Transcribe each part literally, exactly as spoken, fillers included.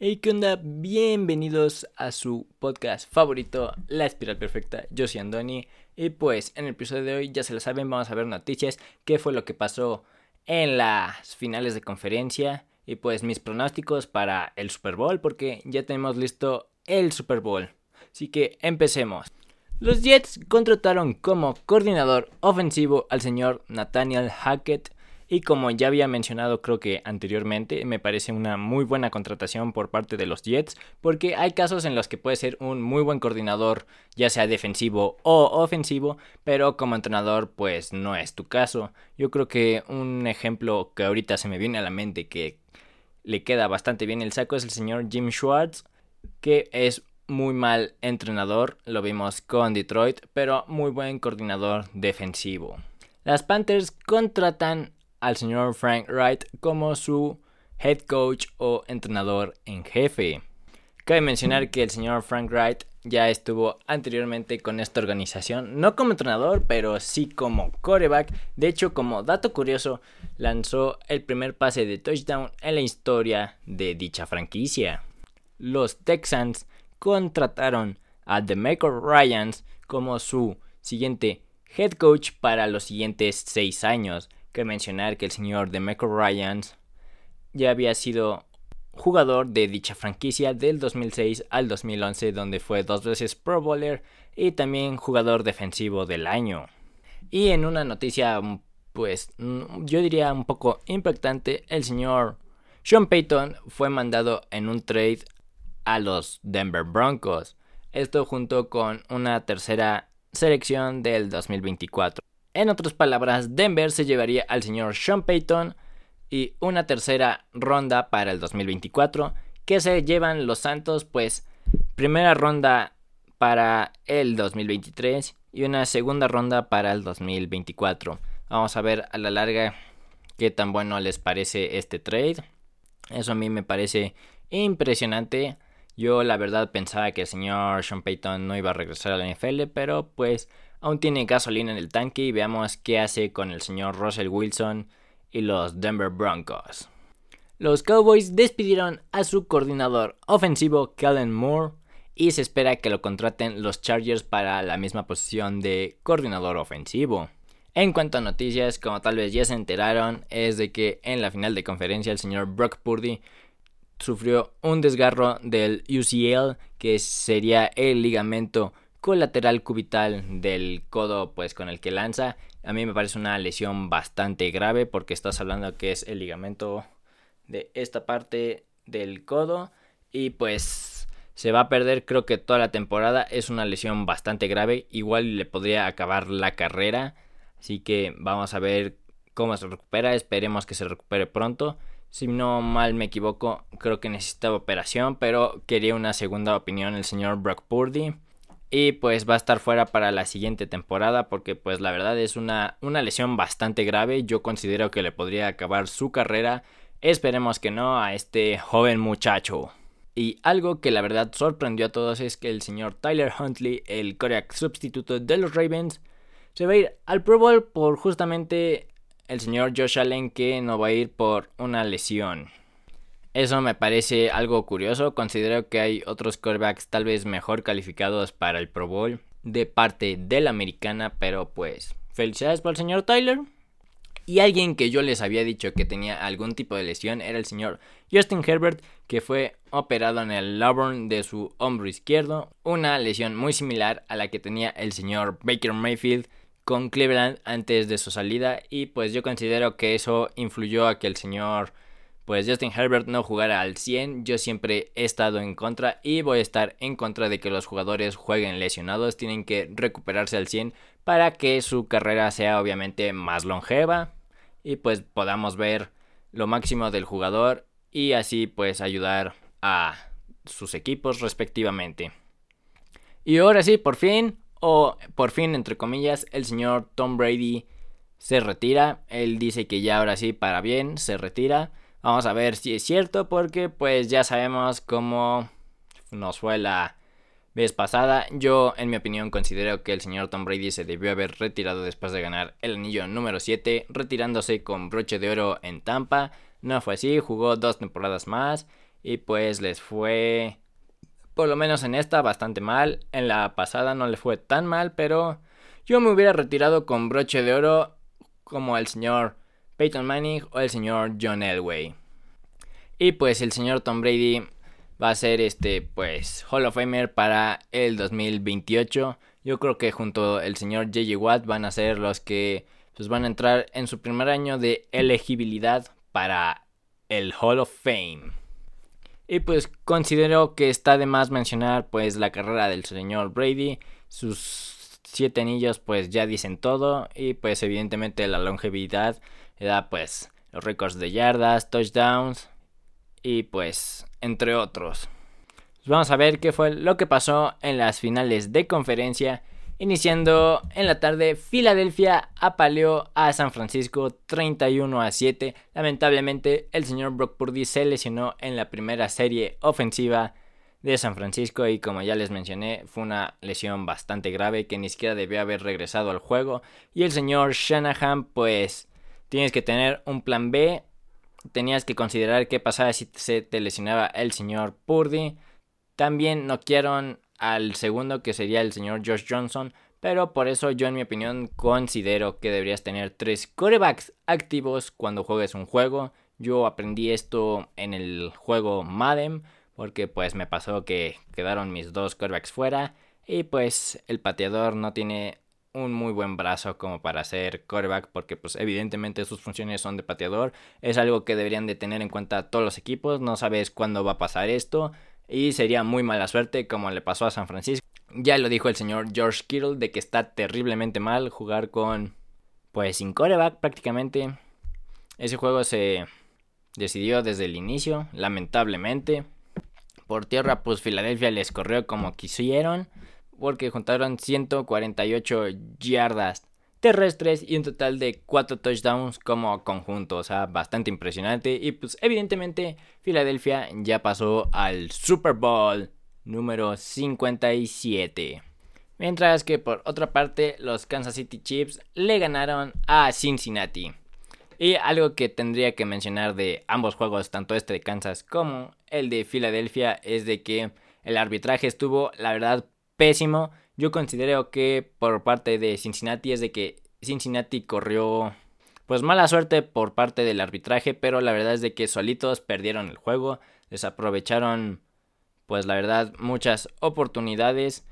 Hey, ¿qué onda? Bienvenidos a su podcast favorito, La Espiral Perfecta. Yo soy Andoni y pues en el episodio de hoy, ya se lo saben, vamos a ver noticias, qué fue lo que pasó en las finales de conferencia y pues mis pronósticos para el Super Bowl, porque ya tenemos listo el Super Bowl. Así que empecemos. Los Jets contrataron como coordinador ofensivo al señor Nathaniel Hackett. Y como ya había mencionado creo que anteriormente, me parece una muy buena contratación por parte de los Jets, porque hay casos en los que puede ser un muy buen coordinador, ya sea defensivo o ofensivo, pero como entrenador pues no es tu caso. Yo creo que un ejemplo que ahorita se me viene a la mente que le queda bastante bien el saco es el señor Jim Schwartz, que es muy mal entrenador, lo vimos con Detroit, pero muy buen coordinador defensivo. Las Panthers contratan al señor Frank Reich como su head coach o entrenador en jefe. Cabe mencionar que el señor Frank Reich ya estuvo anteriormente con esta organización, no como entrenador, pero sí como quarterback. De hecho, como dato curioso, lanzó el primer pase de touchdown en la historia de dicha franquicia. Los Texans contrataron a DeMeco Ryans como su siguiente head coach para los siguientes seis años. Que mencionar que el señor DeMeco Ryans ya había sido jugador de dicha franquicia del dos mil seis al dos mil once, donde fue dos veces Pro Bowler y también jugador defensivo del año. Y en una noticia, pues yo diría un poco impactante, el señor Sean Payton fue mandado en un trade a los Denver Broncos. Esto junto con una tercera selección del dos mil veinticuatro. En otras palabras, Denver se llevaría al señor Sean Payton y una tercera ronda para el dos mil veinticuatro. ¿Qué se llevan los Santos? Pues primera ronda para el dos mil veintitrés y una segunda ronda para el dos mil veinticuatro. Vamos a ver a la larga qué tan bueno les parece este trade. Eso a mí me parece impresionante. Yo la verdad pensaba que el señor Sean Payton no iba a regresar a la N F L, pero pues aún tiene gasolina en el tanque y veamos qué hace con el señor Russell Wilson y los Denver Broncos. Los Cowboys despidieron a su coordinador ofensivo Kellen Moore y se espera que lo contraten los Chargers para la misma posición de coordinador ofensivo. En cuanto a noticias, como tal vez ya se enteraron, es de que en la final de conferencia el señor Brock Purdy sufrió un desgarro del U C L, que sería el ligamento colateral cubital del codo pues con el que lanza. A mí me parece una lesión bastante grave porque estás hablando que es el ligamento de esta parte del codo y pues se va a perder creo que toda la temporada. Es una lesión bastante grave, igual le podría acabar la carrera, así que vamos a ver cómo se recupera. Esperemos que se recupere pronto. Si no mal me equivoco, creo que necesitaba operación, pero quería una segunda opinión el señor Brock Purdy. Y pues va a estar fuera para la siguiente temporada porque pues la verdad es una, una lesión bastante grave. Yo considero que le podría acabar su carrera. Esperemos que no a este joven muchacho. Y algo que la verdad sorprendió a todos es que el señor Tyler Huntley, el quarterback sustituto de los Ravens, se va a ir al Pro Bowl por justamente el señor Josh Allen, que no va a ir por una lesión. Eso me parece algo curioso. Considero que hay otros quarterbacks tal vez mejor calificados para el Pro Bowl de parte de la americana, pero pues felicidades por el señor Tyler. Y alguien que yo les había dicho que tenía algún tipo de lesión era el señor Justin Herbert, que fue operado en el labrum de su hombro izquierdo, una lesión muy similar a la que tenía el señor Baker Mayfield con Cleveland antes de su salida, y pues yo considero que eso influyó a que el señor pues Justin Herbert no jugara al cien. Yo siempre he estado en contra y voy a estar en contra de que los jugadores jueguen lesionados. Tienen que recuperarse al cien para que su carrera sea obviamente más longeva y pues podamos ver lo máximo del jugador y así pues ayudar a sus equipos respectivamente. Y ahora sí, por fin, o por fin entre comillas, el señor Tom Brady se retira. Él dice que ya ahora sí para bien se retira. Vamos a ver si es cierto porque pues ya sabemos cómo nos fue la vez pasada. Yo en mi opinión considero que el señor Tom Brady se debió haber retirado después de ganar el anillo número siete, retirándose con broche de oro en Tampa. No fue así, jugó dos temporadas más y pues les fue, por lo menos en esta, bastante mal. En la pasada no le fue tan mal, pero yo me hubiera retirado con broche de oro como el señor Peyton Manning o el señor John Elway. Y pues el señor Tom Brady va a ser este pues Hall of Famer para el dos mil veintiocho. Yo creo que junto al señor J J Watt van a ser los que pues van a entrar en su primer año de elegibilidad para el Hall of Fame. Y pues considero que está de más mencionar pues la carrera del señor Brady. Sus siete anillos pues ya dicen todo. Y pues evidentemente la longevidad da pues los récords de yardas, touchdowns y pues entre otros. Vamos a ver qué fue lo que pasó en las finales de conferencia. Iniciando en la tarde, Filadelfia apaleó a San Francisco treinta y uno a siete. Lamentablemente, el señor Brock Purdy se lesionó en la primera serie ofensiva de San Francisco y como ya les mencioné, fue una lesión bastante grave que ni siquiera debió haber regresado al juego. Y el señor Shanahan, pues tienes que tener un plan B. Tenías que considerar qué pasaba si se te lesionaba el señor Purdy. También noquearon al segundo, que sería el señor Josh Johnson, pero por eso yo en mi opinión considero que deberías tener tres quarterbacks activos cuando juegues un juego. Yo aprendí esto en el juego Madden, porque pues me pasó que quedaron mis dos quarterbacks fuera y pues el pateador no tiene un muy buen brazo como para ser quarterback, porque pues evidentemente sus funciones son de pateador. Es algo que deberían de tener en cuenta todos los equipos. No sabes cuándo va a pasar esto y sería muy mala suerte como le pasó a San Francisco. Ya lo dijo el señor George Kittle de que está terriblemente mal jugar con pues sin quarterback prácticamente. Ese juego se decidió desde el inicio, lamentablemente. Por tierra pues Filadelfia les corrió como quisieron, porque juntaron ciento cuarenta y ocho yardas terrestres y un total de cuatro touchdowns como conjunto. O sea, bastante impresionante. Y pues evidentemente Filadelfia ya pasó al Super Bowl número cincuenta y siete. Mientras que por otra parte los Kansas City Chiefs le ganaron a Cincinnati. Y algo que tendría que mencionar de ambos juegos, tanto este de Kansas como el de Filadelfia, es de que el arbitraje estuvo, la verdad, pésimo. Yo considero que por parte de Cincinnati es de que Cincinnati corrió pues mala suerte por parte del arbitraje, pero la verdad es de que solitos perdieron el juego, desaprovecharon pues la verdad muchas oportunidades.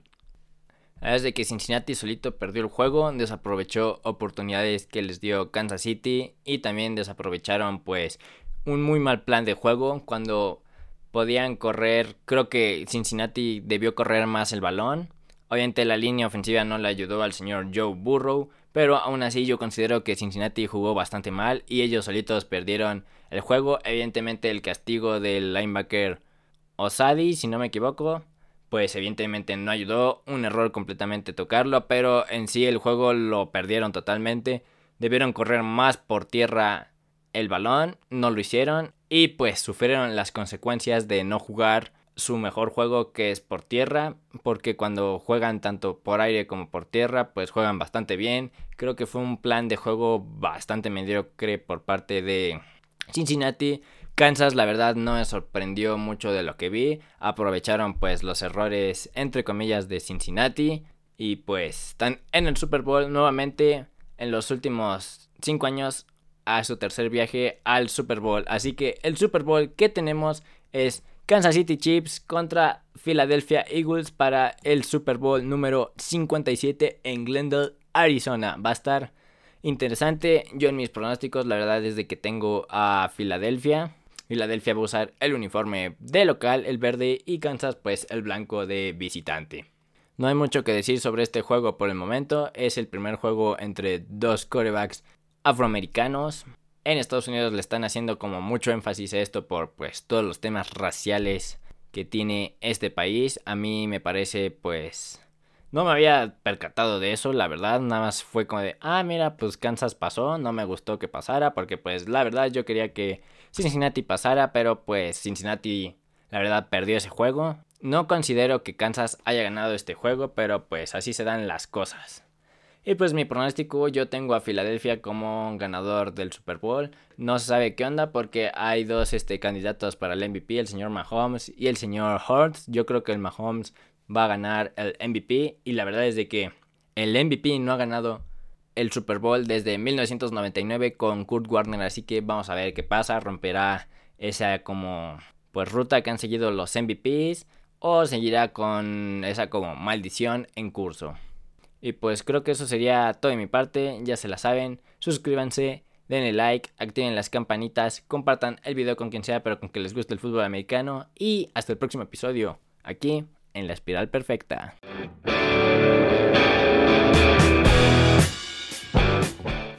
La verdad es de que Cincinnati solito perdió el juego, desaprovechó oportunidades que les dio Kansas City y también desaprovecharon pues un muy mal plan de juego cuando podían correr. Creo que Cincinnati debió correr más el balón. Obviamente la línea ofensiva no le ayudó al señor Joe Burrow, pero aún así yo considero que Cincinnati jugó bastante mal y ellos solitos perdieron el juego. Evidentemente el castigo del linebacker Osadi, si no me equivoco, pues evidentemente no ayudó. Un error completamente tocarlo, pero en sí el juego lo perdieron totalmente. Debieron correr más por tierra el balón, no lo hicieron y pues sufrieron las consecuencias de no jugar su mejor juego, que es por tierra, porque cuando juegan tanto por aire como por tierra pues juegan bastante bien. Creo que fue un plan de juego bastante mediocre por parte de Cincinnati. Kansas la verdad no me sorprendió mucho de lo que vi. Aprovecharon pues los errores entre comillas de Cincinnati y pues están en el Super Bowl nuevamente en los últimos cinco años a su tercer viaje al Super Bowl. Así que el Super Bowl que tenemos es Kansas City Chiefs contra Philadelphia Eagles para el Super Bowl número cincuenta y siete en Glendale, Arizona. Va a estar interesante. Yo en mis pronósticos la verdad es de que tengo a Filadelfia. Filadelfia va a usar el uniforme de local, el verde, y Kansas pues el blanco de visitante. No hay mucho que decir sobre este juego por el momento. Es el primer juego entre dos quarterbacks afroamericanos. En Estados Unidos le están haciendo como mucho énfasis a esto por pues todos los temas raciales que tiene este país. A mí me parece pues no me había percatado de eso, la verdad. Nada más fue como de, ah mira, pues Kansas pasó. No me gustó que pasara porque pues la verdad yo quería que Cincinnati pasara, pero pues Cincinnati la verdad perdió ese juego. No considero que Kansas haya ganado este juego, pero pues así se dan las cosas. Y pues mi pronóstico, yo tengo a Filadelfia como ganador del Super Bowl. No se sabe qué onda porque hay dos este, candidatos para el M V P, el señor Mahomes y el señor Hurts. Yo creo que el Mahomes va a ganar el M V P y la verdad es de que el M V P no ha ganado el Super Bowl desde mil novecientos noventa y nueve con Kurt Warner, así que vamos a ver qué pasa. Romperá esa como pues ruta que han seguido los M V Ps o seguirá con esa como maldición en curso. Y pues creo que eso sería todo de mi parte, ya se la saben, suscríbanse, denle like, activen las campanitas, compartan el video con quien sea, pero con que les guste el fútbol americano, y hasta el próximo episodio, aquí en La Espiral Perfecta.